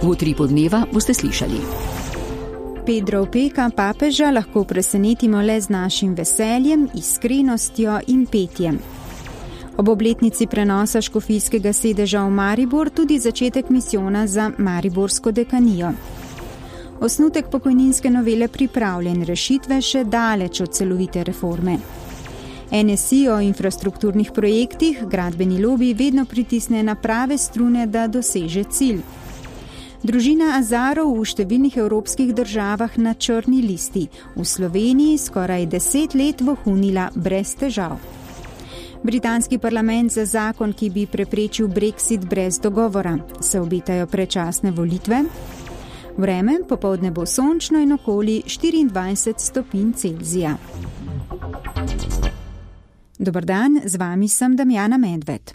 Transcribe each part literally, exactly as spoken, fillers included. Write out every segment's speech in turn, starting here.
V Utripu dneva boste slišali. Pedra Opeka, papeža, lahko presenetimo le z našim veseljem, iskrenostjo in petjem. Ob obletnici prenosa škofijskega sedeža v Maribor tudi začetek misijona za mariborsko dekanijo. Osnutek pokojninske novele pripravljen, rešitve še daleč od celovite reforme. N S I o infrastrukturnih projektih, gradbeni lobi vedno pritisne na prave strune, da doseže cilj. Družina Azarov v številnih evropskih državah na črni listi, v Sloveniji skoraj deset let vohunila brez težav. Britanski parlament za zakon, ki bi preprečil Brexit brez dogovora, se obetajo predčasne volitve. Vreme popoldne bo sončno in okoli štiriindvajset stopinj Celzija. Dober dan, z vami sem Damjana Medved.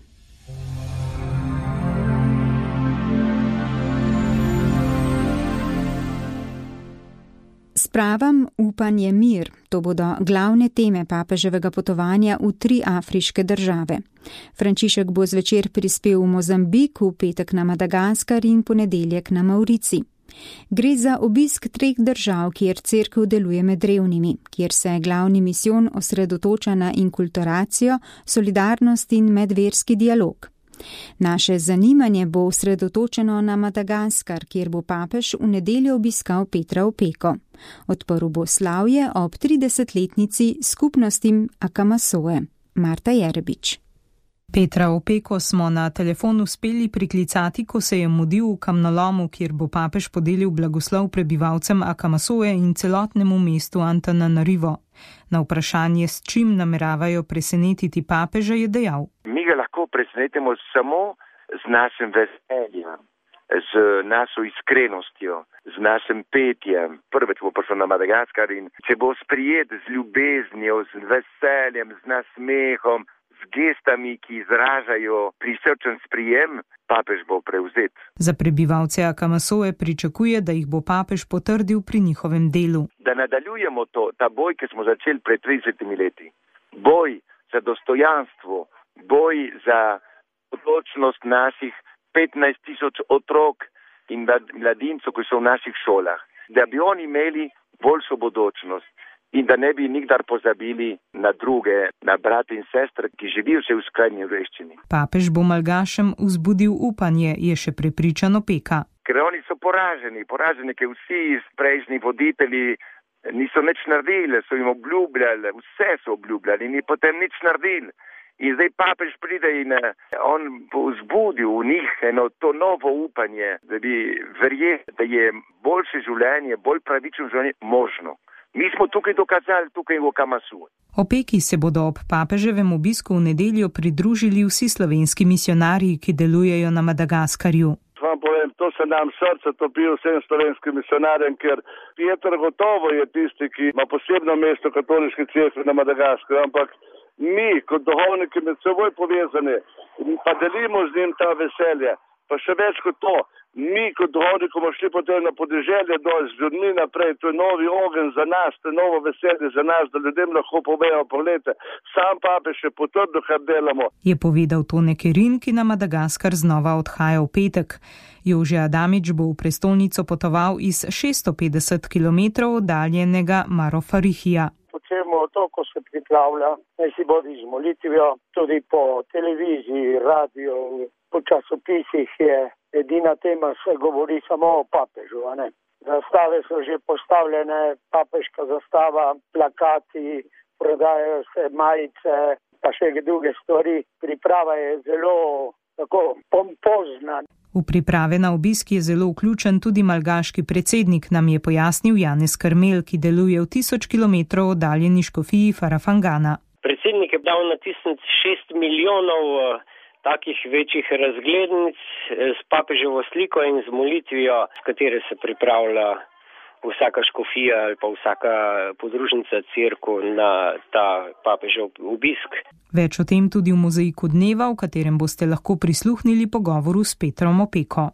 Spravam, upanje, mir. To bodo glavne teme papeževega potovanja v tri afriške države. Frančišek bo zvečer prispel v Mozambik, v petek na Madagaskar in ponedeljek na Maurici. Gre za obisk treh držav, kjer cerkev deluje med revnimi, kjer se glavni misijon osredotoča na inkulturacijo, solidarnost in medverski dialog. Naše zanimanje bo osredotočeno na Madagaskar, kjer bo papež v nedeljo obiskal Petra Opeko. Odprl bo slavje ob tridesetletnici skupnostim Akamasoe. Marta Jerebič. Petra Opeko smo na telefon uspeli priklicati, ko se je mudil v kamnolomu, kjer bo papež podelil blagoslov prebivalcem Akamasoe in celotnemu mestu Antananarivo. Na vprašanje, s čim nameravajo presenetiti papeža, je dejal: Mi ga lahko presenetimo samo z našim veseljem, z našo iskrenostjo, z našim petjem. Prvič bo prišel na Madagaskar in če bo sprijet z ljubeznijo, z veseljem, z nasmehom, z gestami, ki izražajo prisrčen sprijem, papež bo prevzet. Za prebivalce Akamasoe pričakuje, da jih bo papež potrdil pri njihovem delu. Da nadaljujemo to, ta boj, ki smo začeli pred tridesetimi leti. Boj za dostojanstvo, boj za odločnost naših petnajst tisoč otrok in mladincev, ki so v naših šolah. Da bi oni imeli boljšo bodočnost. In da ne bi nikdar pozabili na druge, na brate in sestre, ki živijo še v skrajni revščini. Papež bo Malgašem vzbudil upanje, je še prepričan Opeka. Ker oni so poraženi, poraženi, ker vsi prejšnji voditelji niso nič naredili, so jim obljubljali, vse so obljubljali in potem nič naredili. In zdaj papež pride in on bo vzbudil v njih eno to novo upanje, da bi verjeli, da je boljše življenje, bolj pravično življenje možno. Mi smo tukaj dokazali, tukaj v Akamasu. Opeki se bodo ob papeževem obisku v nedeljo pridružili vsi slovenski misionarji, ki delujejo na Madagaskarju. Vam povem, to se nam srce topi vsem slovenskim misionarjem, ker Peter gotovo je tisti, ki ima posebno mesto katoliške cerkve na Madagaskarju, ampak mi, kot duhovniki, med seboj povezani, pa delimo z njim ta veselje. Pa še več kot to, mi kot duhovniki bomo šli potem na podeželje dol z ljudmi naprej, to je novi ogenj za nas, to je novo veselje za nas, da ljudem lahko povejo, poglejte, sam papež je potrdil, kar delamo. Je povedal Tone Kerin, ki na Madagaskar znova odhaja v petek. Jože Adamič bo v prestolnico potoval iz šeststo petdeset kilometrov oddaljenega Marofarihija. Počemo to, ko se pripravlja, naj si bodi z molitvijo, tudi po televiziji, radio, po časopisih je edina tema, se govori samo o papežu, a ne. Zastave so že postavljene, papeška zastava, plakati, prodajajo se majice, pa še druge stvari. Priprava je zelo tako pompozna. V priprave na obisk je zelo vključen tudi malgaški predsednik, nam je pojasnil Janez Karmel, ki deluje v tisoč kilometrov oddaljeni škofiji Farafangana. Predsednik je dal natisniti šest milijonov takih večjih razglednic s papeževo sliko in z molitvijo, s katere se pripravlja vsaka škofija ali pa vsaka podružnica cerkev na ta papežev obisk. Več o tem tudi v mozaiku dneva, v katerem boste lahko prisluhnili pogovoru s Petrom Opeko.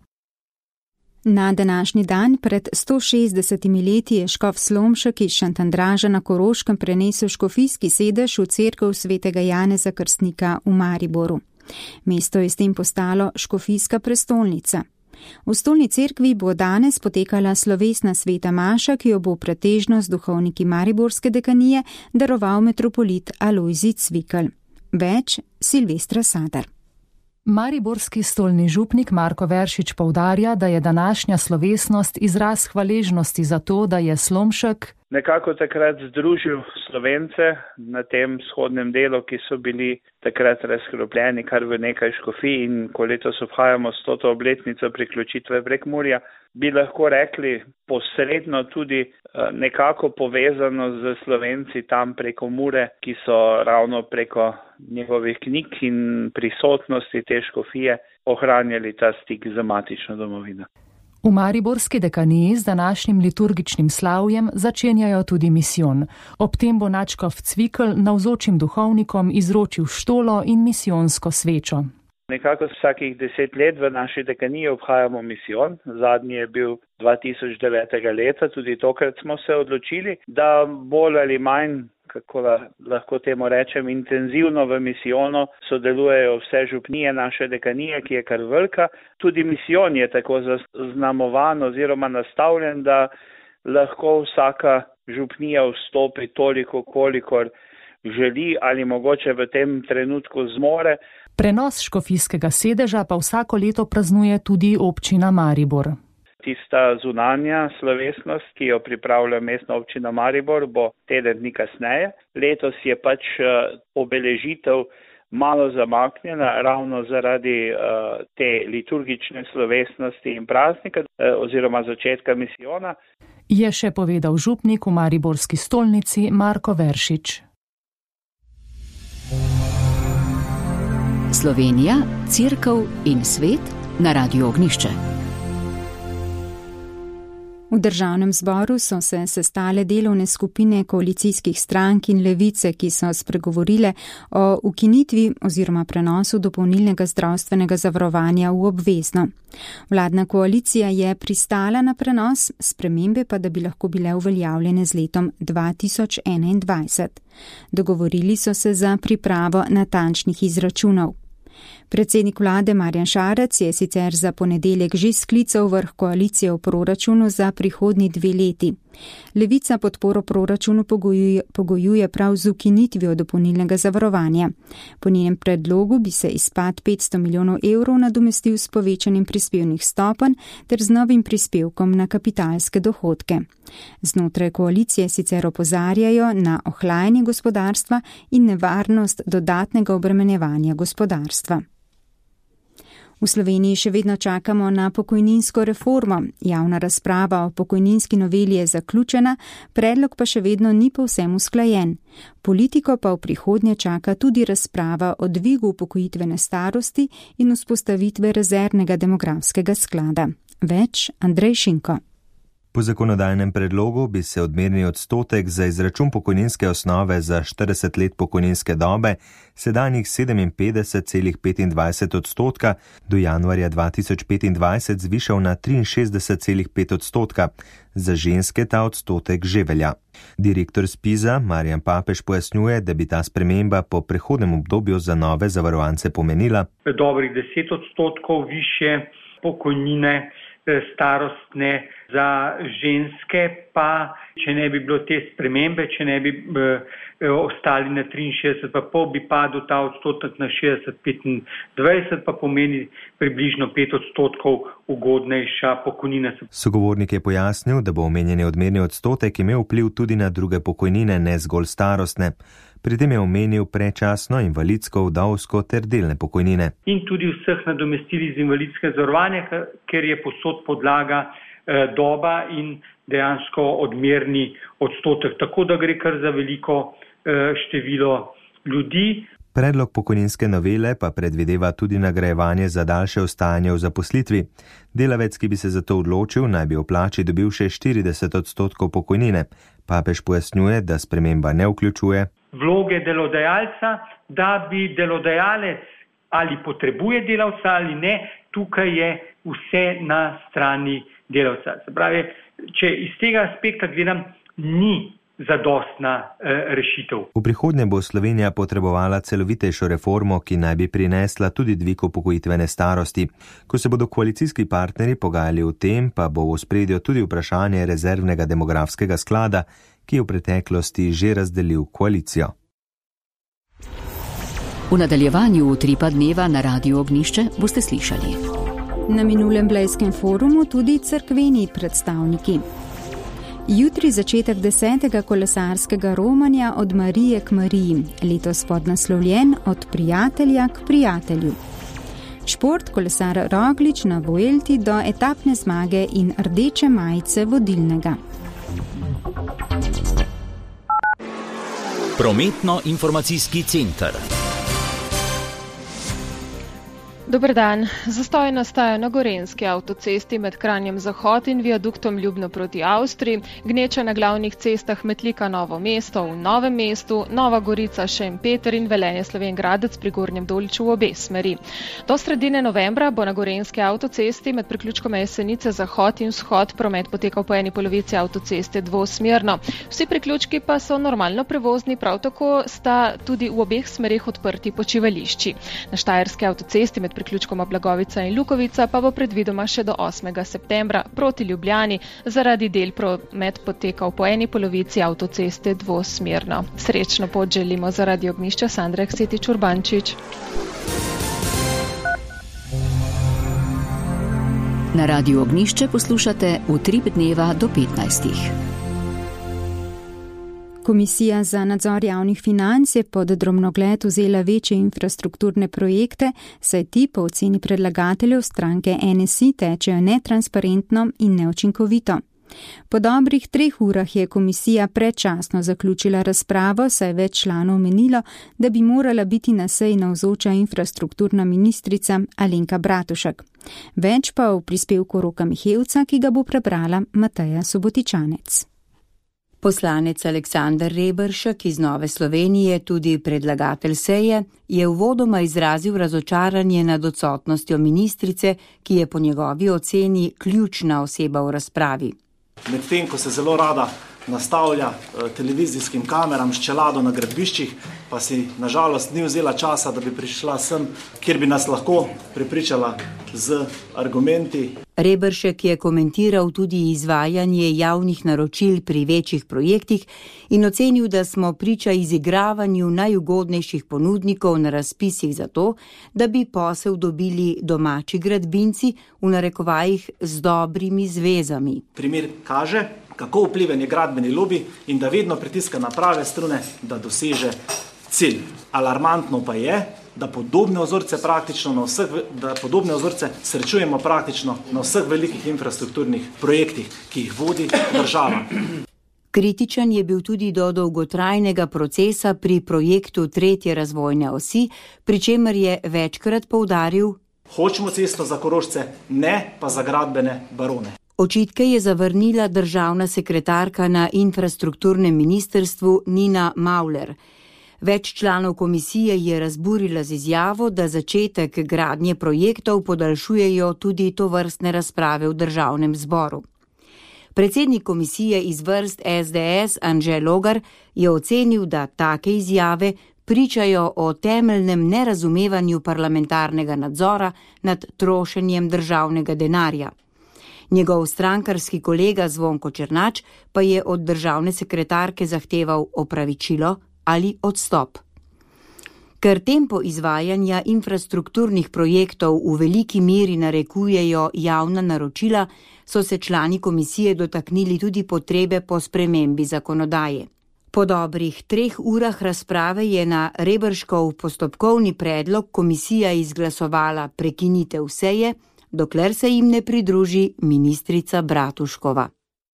Na današnji dan pred sto šestdesetimi leti je škof Slomšek iz Šantandraža na Koroškem prenesel škofijski sedež v cerkev svetega Janeza Krstnika v Mariboru. Mesto je s tem postalo škofijska prestolnica. V Stolni cerkvi bo danes potekala slovesna sveta maša, ki jo bo pretežno z duhovniki mariborske dekanije daroval metropolit Alojzij Cvikl. Več Silvestra Sadar. Mariborski stolni župnik Marko Veršič poudarja, da je današnja slovesnost izraz hvaležnosti za to, da je Slomšek nekako takrat združil Slovence na tem vzhodnem delu, ki so bili takrat razkropljeni kar v nekaj škofij, in ko letos obhajamo stoto obletnico priključitve Prekmurja, bi lahko rekli posredno tudi nekako povezano z Slovenci tam preko Mure, ki so ravno preko njegovih knjig in prisotnosti te škofije ohranjali ta stik z matično domovino. V mariborski dekaniji z današnjim liturgičnim slavjem začenjajo tudi misijon. Ob tem bo nadškof Cvikl navzočim duhovnikom izročil štolo in misijonsko svečo. Nekako vsakih deset let v naši dekaniji obhajamo misijon. Zadnji je bil dva tisoč devetega leta, tudi tokrat smo se odločili, da bolj ali manj, kako lahko temu rečem, intenzivno v misijonu sodelujejo vse župnije naše dekanije, ki je kar velika. Tudi misijon je tako zaznamovan oziroma nastavljen, da lahko vsaka župnija vstopi toliko, kolikor želi ali mogoče v tem trenutku zmore. Prenos škofijskega sedeža pa vsako leto praznuje tudi občina Maribor. Tista zunanja slovesnost, ki jo pripravlja mestna občina Maribor, bo teden dni kasneje. Letos je pač obeležitev malo zamaknjena ravno zaradi uh, te liturgične slovesnosti in praznika uh, oziroma začetka misijona. Je še povedal župnik v mariborski stolnici Marko Veršič. Slovenija, cerkev in svet na Radiu Ognjišče. V državnem zboru so se sestale delovne skupine koalicijskih strank in Levice, ki so spregovorile o ukinitvi oziroma prenosu dopolnilnega zdravstvenega zavarovanja v obvezno. Vladna koalicija je pristala na prenos, spremembe pa da bi lahko bile uveljavljene z letom dva tisoč enaindvajset. Dogovorili so se za pripravo natančnih izračunov. Predsednik vlade Marjan Šarec je sicer za ponedeljek že sklical vrh koalicije v proračunu za prihodnji dve leti. Levica podporo proračunu pogojuje, pogojuje prav z ukinitvijo dopolnilnega zavarovanja. Po njenem predlogu bi se izpad petsto milijonov evrov nadomestil s povečanjem prispevnih stopenj ter z novim prispevkom na kapitalske dohodke. Znotraj koalicije sicer opozarjajo na ohlajanje gospodarstva in nevarnost dodatnega obremenjevanja gospodarstva. V Sloveniji še vedno čakamo na pokojninsko reformo. Javna razprava o pokojninski noveli je zaključena, predlog pa še vedno ni povsem usklajen. Politiko pa v prihodnje čaka tudi razprava o dvigu upokojitvene starosti in vzpostavitve rezervnega demografskega sklada. Več Andrej Šinko. Po zakonodajnem predlogu bi se odmerni odstotek za izračun pokojninske osnove za štirideset let pokojninske dobe sedanjih sedeminpetdeset celih petindvajset odstotka do januarja dva tisoč petindvajset zvišal na triinšestdeset celih pet odstotka. Za ženske ta odstotek že velja. Direktor Spiza Marjan Papež pojasnjuje, da bi ta sprememba po prehodnem obdobju za nove zavarovance pomenila dobrih deset odstotkov više pokojnine starostne, za ženske pa, če ne bi bilo te spremembe, če ne bi e, ostali na triinšestdeset pa pol, bi padel ta odstotek na šestdeset petindvajset, pa pomeni približno pet odstotkov ugodnejša pokojnina. Sogovornik je pojasnil, da bo omenjeni odmerni odstotek imel vpliv tudi na druge pokojnine, ne zgolj starostne. Pri tem je omenil predčasno, invalidsko, vdovsko ter delne pokojnine. In tudi vseh nadomestili z invalidskega zavarovanja, ker je posod podlaga eh, doba in dejansko odmerni odstotek. Tako da gre kar za veliko eh, število ljudi. Predlog pokojninske novele pa predvideva tudi nagrajevanje za daljše ostajanje v zaposlitvi. Delavec, ki bi se za to odločil, naj bi v plači dobil še štirideset odstotkov pokojnine. Papež pojasnjuje, da sprememba ne vključuje vloge delodajalca, da bi delodajalec ali potrebuje delavca ali ne, tukaj je vse na strani delavca. Se pravi, če iz tega aspekta gledam, ni zadostna eh, rešitev. V prihodnje bo Slovenija potrebovala celovitejšo reformo, ki naj bi prinesla tudi dvig upokojitvene starosti. Ko se bodo koalicijski partnerji pogajali o tem, pa bo v ospredju tudi vprašanje rezervnega demografskega sklada, ki je v preteklosti že razdelil koalicijo. V nadaljevanju utripa dneva na Radiu Ognjišče boste slišali. Na minulem Blejskem forumu tudi cerkveni predstavniki. Jutri začetek desetega kolesarskega romanja od Marije k Mariji, letos podnaslovljen Od prijatelja k prijatelju. Šport kolesar Roglič na Vuelti do etapne zmage in rdeče majice vodilnega. Prometno-informacijski center. Dober dan. Zastoj nastaja na Gorenjski avtocesti med Kranjem Zahod in viaduktom Ljubno proti Avstriji, gneča na glavnih cestah Metlika Novo mesto v Novem mestu, Nova Gorica Šempeter in Velenje Slovenj Gradec pri Gornjem Doliču v obe smeri. Do sredine novembra bo na Gorenjski avtocesti med priključkoma Jesenice Zahod in Vzhod promet potekal po eni polovici avtoceste dvosmerno. Vsi priključki pa so normalno prevozni, prav tako sta tudi v obeh smerih odprti počivališči. Na Štajerski avtocesti med priključkoma Blagovica in Lukovica pa bo predvidoma še do osmega septembra proti Ljubljani zaradi del promet potekal po eni polovici avtoceste dvosmerno. Srečno pot želimo za Radio Ognjišče Sandra Eksetič Urbančič. Na Radiu Ognjišče poslušate Utrip dneva do petnajstih. Komisija za nadzor javnih financ je pod drobnogled vzela večje infrastrukturne projekte, saj ti po oceni predlagateljev stranke N S I tečejo netransparentno in neučinkovito. Po dobrih treh urah je komisija predčasno zaključila razpravo, saj več članov menilo, da bi morala biti na seji navzoča infrastrukturna ministrica Alenka Bratušek. Več pa v prispevku Roka Mihevca, ki ga bo prebrala Mateja Subotičanec. Poslanec Aleksander Reberšek iz Nove Slovenije, tudi predlagatelj seje, je uvodoma izrazil razočaranje nad odsotnostjo ministrice, ki je po njegovi oceni ključna oseba v razpravi. Medtem, ko se zelo rada nastavlja televizijskim kameram s čelado na gradbiščih, pa si nažalost ni vzela časa, da bi prišla sem, kjer bi nas lahko prepričala z argumenti. Reberšek je komentiral tudi izvajanje javnih naročil pri večjih projektih in ocenil, da smo priča izigravanju najugodnejših ponudnikov na razpisih za to, da bi posel dobili domači gradbinci, v narekovajih z dobrimi zvezami. Primer kaže, kako vpliven je gradbeni lobi in da vedno pritiska na prave strune, da doseže cilj. Alarmantno pa je, da podobne vzorce praktično na vseh, da podobne vzorce srečujemo praktično na vseh velikih infrastrukturnih projektih, ki jih vodi država. Kritičen je bil tudi do dolgotrajnega procesa pri projektu tretje razvojne osi, pri čemer je večkrat poudaril: hočemo cesto za Korošce, ne pa za gradbene barone. Očitke je zavrnila državna sekretarka na infrastrukturnem ministrstvu Nina Mauler. Več članov komisije je razburila z izjavo, da začetek gradnje projektov podaljšujejo tudi tovrstne razprave v državnem zboru. Predsednik komisije iz vrst S D S Anže Logar je ocenil, da take izjave pričajo o temeljnem nerazumevanju parlamentarnega nadzora nad trošenjem državnega denarja. Njegov strankarski kolega Zvonko Černač pa je od državne sekretarke zahteval opravičilo ali odstop. Ker tempo izvajanja infrastrukturnih projektov v veliki meri narekujejo javna naročila, so se člani komisije dotaknili tudi potrebe po spremembi zakonodaje. Po dobrih treh urah razprave je na Reberškov postopkovni predlog komisija izglasovala prekinitev seje, dokler se jim ne pridruži ministrica Bratuškova.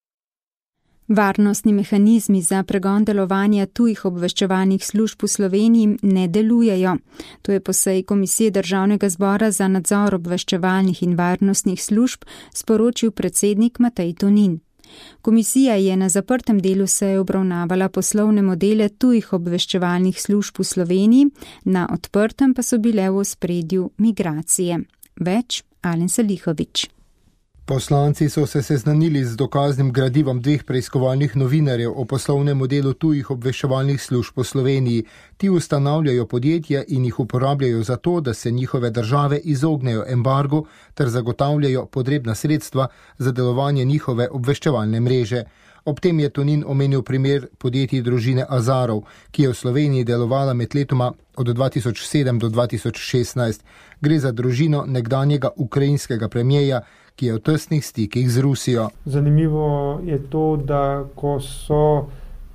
Varnostni mehanizmi za pregon delovanja tujih obveščevalnih služb v Sloveniji ne delujejo. To je po seji Komisije Državnega zbora za nadzor obveščevalnih in varnostnih služb sporočil predsednik Matej Tonin. Komisija je na zaprtem delu seje obravnavala poslovne modele tujih obveščevalnih služb v Sloveniji, na odprtem pa so bile v ospredju migracije. Več Alen Salihovič. Poslanci so se seznanili z dokaznim gradivom dveh preiskovalnih novinarjev o poslovnem modelu tujih obveščevalnih služb po Sloveniji. Ti ustanavljajo podjetja in jih uporabljajo za to, da se njihove države izognejo embargu ter zagotavljajo potrebna sredstva za delovanje njihove obveščevalne mreže. Ob tem je Tonin omenil primer podjetij družine Azarov, ki je v Sloveniji delovala med letoma od dva tisoč sedem do dva tisoč šestnajst. Gre za družino nekdanjega ukrajinskega premijeja, ki je v tesnih stikih z Rusijo. Zanimivo je to, da ko so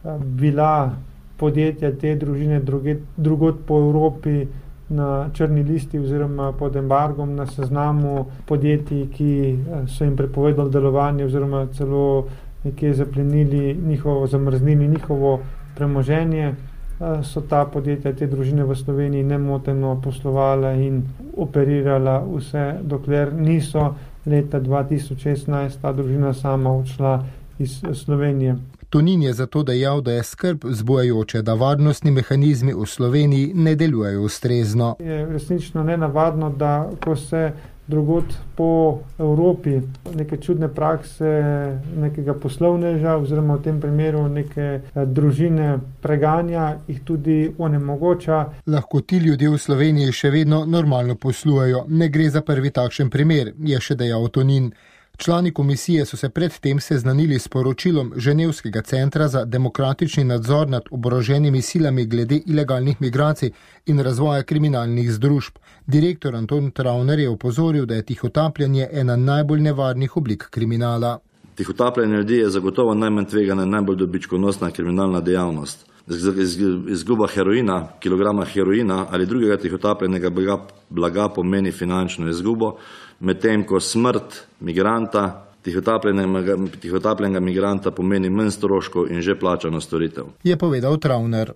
bila podjetja te družine drugod po Evropi na črni listi oziroma pod embargom na seznamu podjetij, ki so jim prepovedali delovanje oziroma celo nekje zaplenili njihovo, zamrznili njihovo premoženje, so ta podjetja, te družine v Sloveniji nemoteno poslovala in operirala vse, dokler niso leta dva tisoč šestnajst ta družina sama odšla iz Slovenije. Tonin je zato dejal, da je skrb zbujajoče, da varnostni mehanizmi v Sloveniji ne delujejo ustrezno. Je resnično nenavadno, da ko se drugod po Evropi neke čudne prakse nekega poslovneža oziroma v tem primeru neke družine preganja, jih tudi onemogoča. Lahko ti ljudje v Sloveniji še vedno normalno poslujejo. Ne gre za prvi takšen primer, je še dejal Tonin. Člani komisije so se predtem seznanili s poročilom Ženevskega centra za demokratični nadzor nad oboroženimi silami glede ilegalnih migracij in razvoja kriminalnih združb. Direktor Anton Travner je opozoril, da je tihotapljanje ena najbolj nevarnih oblik kriminala. Tihotapljanje ljudi je zagotovo najmanj tvegana in najbolj dobičkonosna kriminalna dejavnost. Izguba heroina, kilograma heroina ali drugega tihotapljenega blaga, blaga pomeni finančno izgubo, medtem ko smrt migranta, tihotapljenega migranta pomeni manj stroškov in že plačano storitev. Je povedal Travner.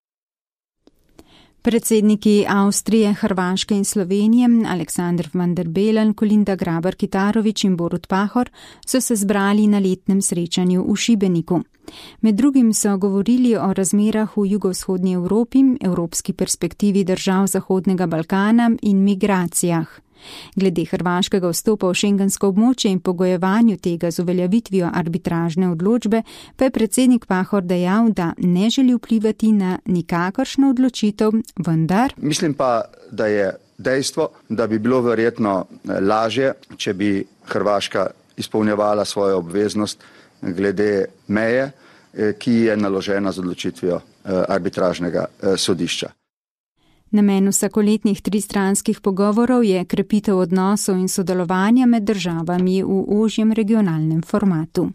Predsedniki Avstrije, Hrvaške in Slovenije, Aleksandr van der Bellen, Kolinda Grabar-Kitarović in Borut Pahor, so se zbrali na letnem srečanju v Šibeniku. Med drugim so govorili o razmerah v jugovzhodnji Evropi, evropski perspektivi držav Zahodnega Balkana in migracijah. Glede hrvaškega vstopa v šengensko območje in pogojevanju tega z uveljavitvijo arbitražne odločbe, pa je predsednik Pahor dejal, da ne želi vplivati na nikakršno odločitev, vendar. Mislim pa, da je dejstvo, da bi bilo verjetno lažje, če bi Hrvaška izpolnjevala svojo obveznost glede meje, ki je naložena z odločitvijo arbitražnega sodišča. Namen vsakoletnih tristranskih pogovorov je krepitev odnosov in sodelovanja med državami v ožjem regionalnem formatu.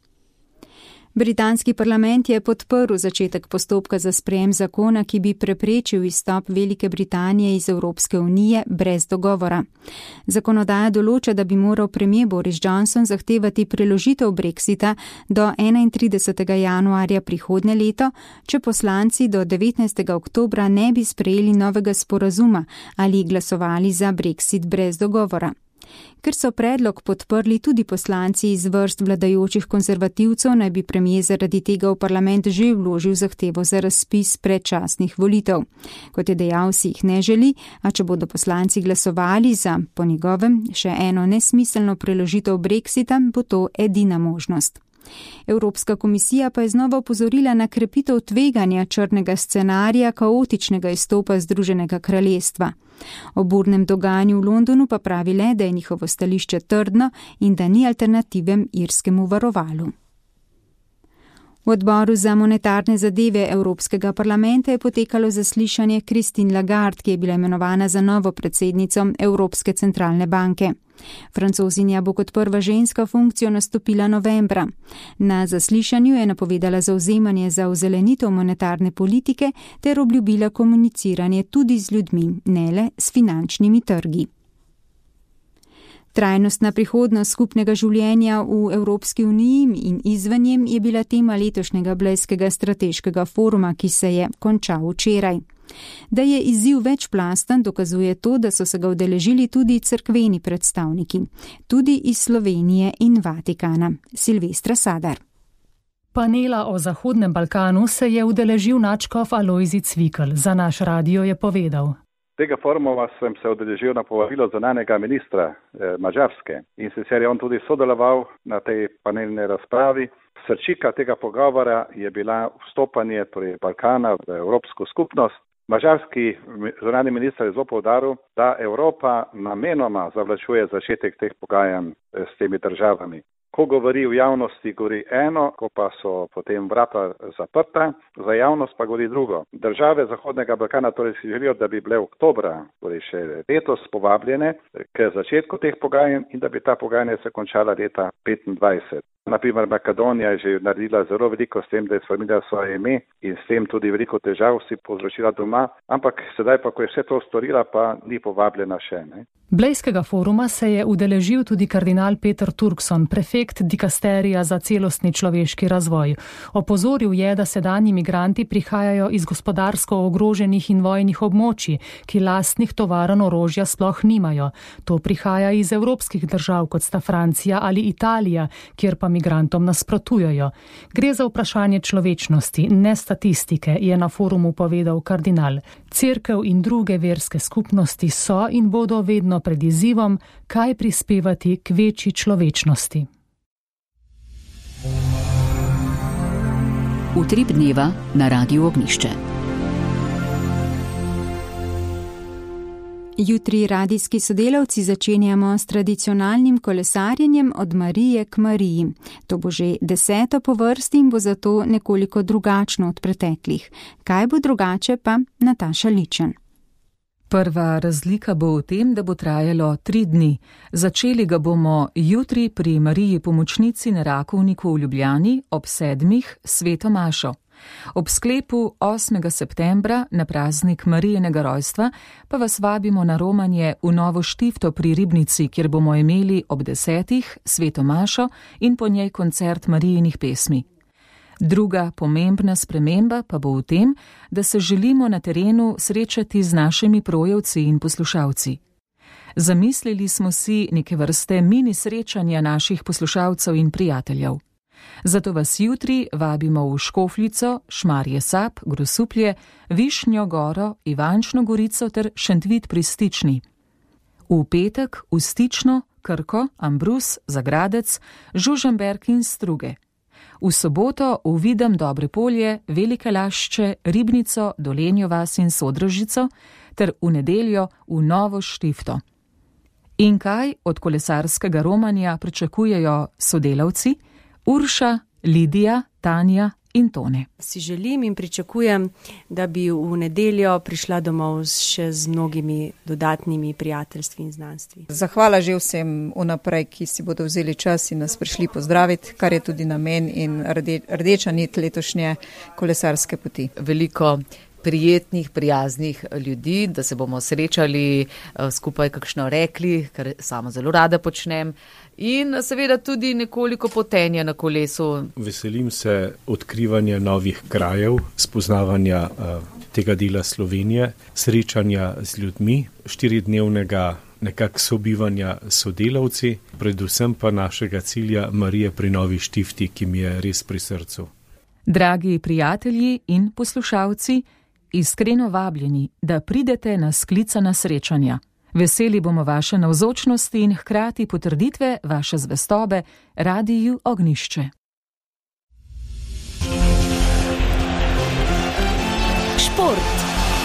Britanski parlament je podprl začetek postopka za sprejem zakona, ki bi preprečil izstop Velike Britanije iz Evropske unije brez dogovora. Zakonodaja določa, da bi moral premier Boris Johnson zahtevati preložitev Brexita do enaintridesetega januarja prihodnje leto, če poslanci do devetnajstega oktobra ne bi sprejeli novega sporazuma ali glasovali za Brexit brez dogovora. Ker so predlog podprli tudi poslanci iz vrst vladajočih konzervativcev, naj bi premier zaradi tega v parlament že vložil zahtevo za razpis predčasnih volitev. Kot je dejal, si jih ne želi, a če bodo poslanci glasovali za, po njegovem, še eno nesmiselno preložitev Brexita, bo to edina možnost. Evropska komisija pa je znova opozorila na krepitev tveganja črnega scenarija kaotičnega izstopa Združenega kraljestva. O burnem dogajanju v Londonu pa pravi le, da je njihovo stališče trdno in da ni alternative irskemu varovalu. V odboru za monetarne zadeve Evropskega parlamenta je potekalo zaslišanje Christine Lagarde, ki je bila imenovana za novo predsednico Evropske centralne banke. Francozinja bo kot prva ženska funkcijo nastopila novembra. Na zaslišanju je napovedala zavzemanje za ozelenitev monetarne politike ter obljubila komuniciranje tudi z ljudmi, ne le s finančnimi trgi. Trajnostna prihodnost skupnega življenja v Evropski uniji in izven njem je bila tema letošnjega Blejskega strateškega foruma, ki se je končal včeraj. Da je izziv večplasten, dokazuje to, da so se ga udeležili tudi cerkveni predstavniki, tudi iz Slovenije in Vatikana. Silvestra Sadar. Panela o Zahodnem Balkanu se je udeležil nadškof Alojzij Cvikl. Za naš radio je povedal. Tega foruma sem se udeležil na povabilo zunanjega ministra eh, Mađarske in sicer je on tudi sodeloval na tej panelni razpravi. Srčika tega pogovora je bila vstopanje torej Balkana v Evropsko skupnost. Mađarski zunanji minister je zelo poudaril, da Evropa namenoma zavlačuje začetek teh pogajanj s temi državami. Ko govori v javnosti, govori eno, ko pa so potem vrata zaprta, za javnost pa govori drugo. Države Zahodnega Balkana torej si želijo, da bi bile oktobra, torej še letos, povabljene k začetku teh pogajanj in da bi ta pogajanja se končala leta petindvajset. Naprimer, Makedonija je že naredila zelo veliko s tem, da je spremenila svoje ime in s tem tudi veliko težav si povzročila doma, ampak sedaj pa, ko je vse to storila, pa ni povabljena še. Ne? Blejskega foruma se je udeležil tudi kardinal Peter Turkson, prefekt dikasterija za celostni človeški razvoj. Opozoril je, da sedanji migranti prihajajo iz gospodarsko ogroženih in vojnih območij, ki lastnih tovarn orožja sploh nimajo. To prihaja iz evropskih držav, kot sta Francija ali Italija, kjer pa migrantom nasprotujejo. Gre za vprašanje človečnosti, ne statistike, je na forumu povedal kardinal. Cerkev in druge verske skupnosti so in bodo vedno pred izzivom, kaj prispevati k večji človečnosti. Utrip dneva na Radiu Ognjišče. Jutri radijski sodelavci začenjamo s tradicionalnim kolesarjenjem od Marije k Mariji. To bo že deseto po vrsti in bo zato nekoliko drugačno od preteklih. Kaj bo drugače, pa Nataša Ličen. Prva razlika bo v tem, da bo trajalo tri dni. Začeli ga bomo jutri pri Mariji Pomočnici na Rakovniku v Ljubljani ob sedmih sveto mašo. Ob sklepu osmega septembra na praznik Marijinega rojstva pa vas vabimo na romanje v Novo Štifto pri Ribnici, kjer bomo imeli ob desetih sveto mašo in po njej koncert Marijinih pesmi. Druga pomembna sprememba pa bo v tem, da se želimo na terenu srečati z našimi projevci in poslušalci. Zamislili smo si neke vrste mini srečanja naših poslušalcev in prijateljev. Zato vas jutri vabimo v Škofljico, Šmarje Sap, Grosuplje, Višnjo Goro, Ivančno Gorico ter Šentvid pri Stični. V petek v Stično, Krko, Ambrus, Zagradec, Žužemberk in Struge. V soboto v Videm Dobre Polje, Velike Lašče, Ribnico, Dolenjo vas in Sodražico ter v nedeljo v Novo Štifto. In kaj od kolesarskega romanja pričakujejo sodelavci? Urša, Lidija, Tanja in Tone. Si želim in pričakujem, da bi v nedeljo prišla domov še z mnogimi dodatnimi prijateljstvi in znanstvi. Zahvala že vsem vnaprej, ki si bodo vzeli čas in nas prišli pozdraviti, kar je tudi namen in rde, rdeča nit letošnje kolesarske poti. Veliko prijetnih, prijaznih ljudi, da se bomo srečali, skupaj kakšno rekli, kar sama zelo rada počnem, in seveda tudi nekoliko potenja na kolesu. Veselim se odkrivanja novih krajev, spoznavanja uh, tega dela Slovenije, srečanja z ljudmi, štiridnevnega nekak sobivanja s sodelavci, predvsem pa našega cilja Marije pri Novi Štifti, ki mi je res pri srcu. Dragi prijatelji in poslušalci, iskreno vabljeni, da pridete na sklicana srečanja. Veseli bomo vaše navzočnosti in hkrati potrditve vaše zvestobe Radiju Ognjišče. Šport.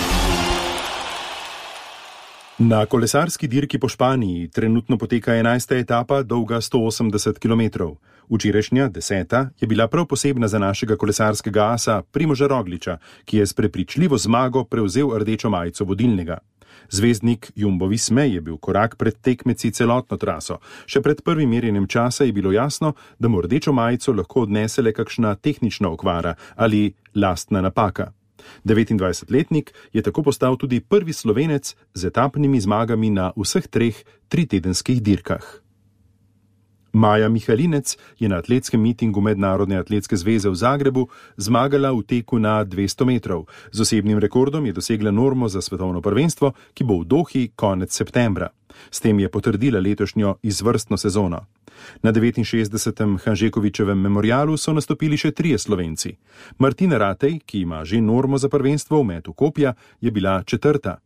Na kolesarski dirki po Španiji trenutno poteka enajsta etapa, dolga sto osemdeset kilometrov. Včerajšnja, deseta, je bila prav posebna za našega kolesarskega asa Primoža Rogliča, ki je s prepričljivo zmago prevzel rdečo majico vodilnega. Zvezdnik Jumbo Visme je bil korak pred tekmeci celotno traso. Še pred prvim merjenjem časa je bilo jasno, da mu rdečo majico lahko odnese le kakšna tehnična okvara ali lastna napaka. devetindvajsetletnik je tako postal tudi prvi Slovenec z etapnimi zmagami na vseh treh tritedenskih dirkah. Maja Mihalinec je na atletskem mitingu Mednarodne atletske zveze v Zagrebu zmagala v teku na dvesto metrov. Z osebnim rekordom je dosegla normo za svetovno prvenstvo, ki bo v Dohi konec septembra. S tem je potrdila letošnjo izvrstno sezono. Na devetinšestdesetem Hanžekovičevem memorialu so nastopili še trije Slovenci. Martina Ratej, ki ima že normo za prvenstvo v metu kopja, je bila četrta.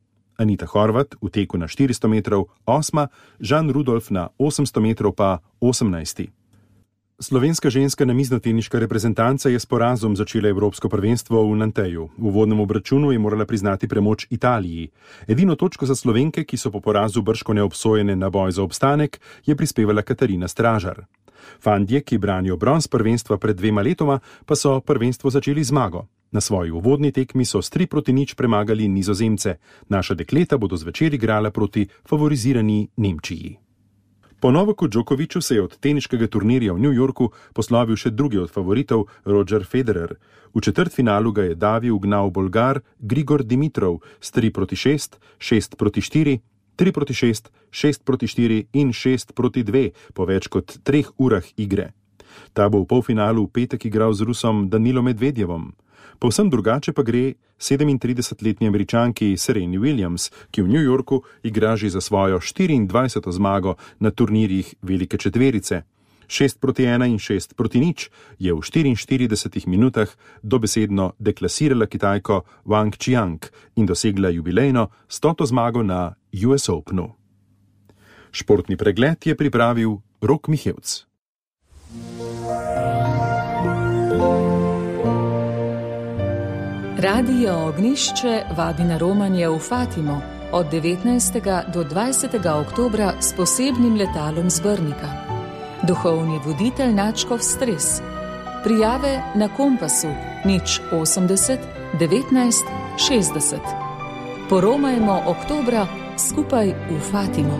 Anita Horvat v teku na štiristo metrov osma, Žan Rudolf na osemsto metrov pa osemnajsti. Slovenska ženska namiznoteniška reprezentanca je s porazom začela evropsko prvenstvo v Nanteju. V uvodnem obračunu je morala priznati premoč Italiji. Edino točko za Slovenke, ki so po porazu bržkone obsojene na boj za obstanek, je prispevala Katarina Stražar. Fantje, ki branijo bronz prvenstva pred dvema letoma, pa so prvenstvo začeli zmago. Na svoji uvodni tekmi so s tri proti nič premagali Nizozemce. Naša dekleta bodo zvečer igrala proti favorizirani Nemčiji. Po Novaku Djokoviču se je od teniškega turnirja v New Yorku poslovil še drugi od favoritov, Roger Federer. V četrtfinalu ga je davi ugnal Bolgar Grigor Dimitrov s tri proti šest, šest proti štiri, tri proti šest, šest proti štiri in šest proti dve po več kot treh urah igre. Ta bo v polfinalu v petek igral z Rusom Danilom Medvedjevom. Povsem drugače pa gre sedemintridesetletni Američanki Sereni Williams, ki v New Yorku igra že za svojo štiriindvajseto zmago na turnirjih velike četverice. šest proti ena in šest proti nič je v štiriinštiridesetih minutah dobesedno deklasirala Kitajko Wang Qiang in dosegla jubilejno stoto zmago na U S Openu. Športni pregled je pripravil Rok Mihevc. Radio Ognišče vabi na romanje v Fatimo od devetnajstega do dvajsetega oktobra s posebnim letalom z Brnika. Duhovni voditelj nadškof Stres. Prijave na Kompasu nič osemdeset devetnajst šestdeset. Poromajmo oktobra skupaj v Fatimo.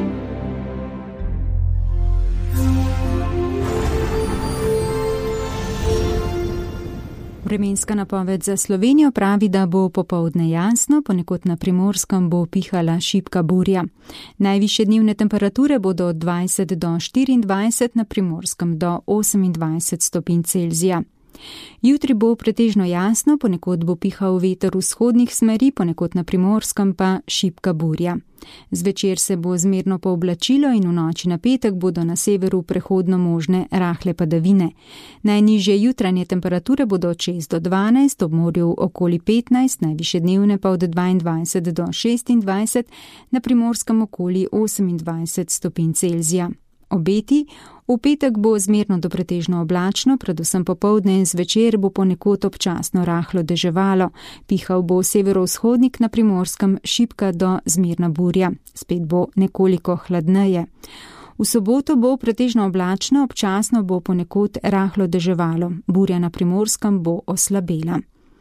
Vremenska napoved za Slovenijo pravi, da bo popoldne jasno, ponekod na Primorskem bo pihala šibka burja. Najvišje dnevne temperature bodo od dvajset do štiriindvajset, na Primorskem do osemindvajset stopinj Celzija. Jutri bo pretežno jasno, ponekod bo pihal veter vzhodnih smeri, ponekod na Primorskem pa šibka burja. Zvečer se bo zmerno pooblačilo in v noči na petek bodo na severu prehodno možne rahle padavine. Najnižje jutranje temperature bodo od šest do dvanajst, ob morju okoli petnajst, najvišje dnevne pa od dvaindvajset do šestindvajset, na Primorskem okoli osemindvajset stopinj Celzija. Obeti: v petek bo zmerno do pretežno oblačno, predvsem popoldne in zvečer bo ponekod občasno rahlo deževalo. Pihal bo severovzhodnik, na Primorskem šibka do zmerna burja. Spet bo nekoliko hladneje. V soboto bo pretežno oblačno, občasno bo ponekod rahlo deževalo. Burja na Primorskem bo oslabela.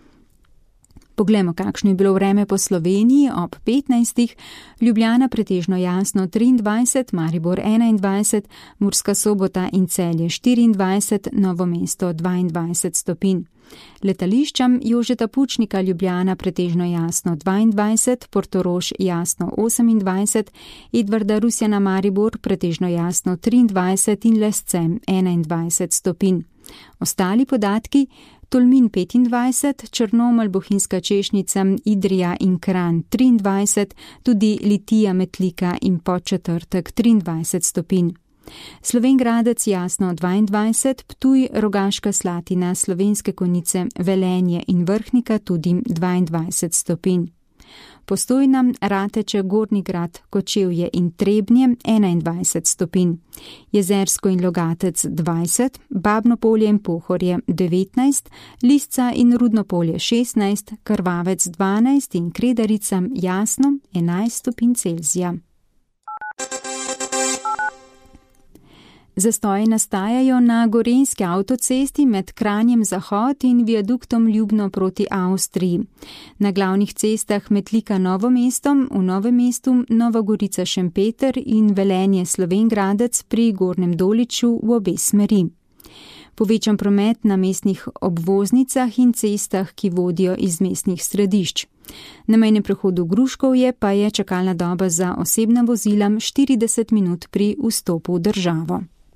Poglejmo, kakšno je bilo vreme po Sloveniji ob petnajstih. Ljubljana pretežno jasno triindvajset, Maribor enaindvajset, Murska Sobota in Celje štiriindvajset, Novo mesto dvaindvajset stopinj. Letališčam: Jožeta Pučnika Ljubljana pretežno jasno dvaindvajset, Portorož jasno osemindvajset, Edvarda Rusjana Maribor pretežno jasno triindvajset in Lescem enaindvajset stopinj. Ostali podatki: Tolmin petindvajset, Črnomelj, Bohinjska Češnica, Idrija in Kranj triindvajset, tudi Litija, Metlika in Podčetrtek triindvajset stopinj. Slovenj Gradec jasno dvaindvajset, Ptuj, Rogaška Slatina, Slovenske Konjice, Velenje in Vrhnika tudi dvaindvajset stopinj. Postojna, Rateče, Gornji Grad, Kočevje in Trebnje enaindvajset stopinj. Jezersko in Logatec dvajset, Babno Polje in Pohorje devetnajst, Lisca in Rudno Polje šestnajst, Krvavec dvanajst in Kredarica jasno enajst stopinj Celzija. Zastoji nastajajo na gorenjski avtocesti med Kranjem Zahod in viaduktom Ljubno proti Avstriji. Na glavnih cestah Metlika Novo mesto, v Novem mestu Nova Gorica Šempeter in Velenje Slovenj Gradec pri Gornjem Doliču v obe smeri. Povečan promet na mestnih obvoznicah in cestah, ki vodijo iz mestnih središč. Na mejnem prehodu Gruškovje pa je čakalna doba za osebna vozila štirideset minut pri vstopu v državo.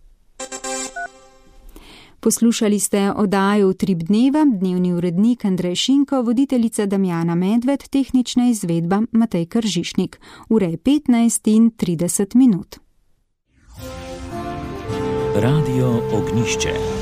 Poslušali ste oddajo Utrip dneva, dnevni urednik Andrej Šinko, voditeljica Damjana Medved, tehnična izvedba Matej Kržišnik. Ure je petnajst in trideset minut. Radio Ognišče.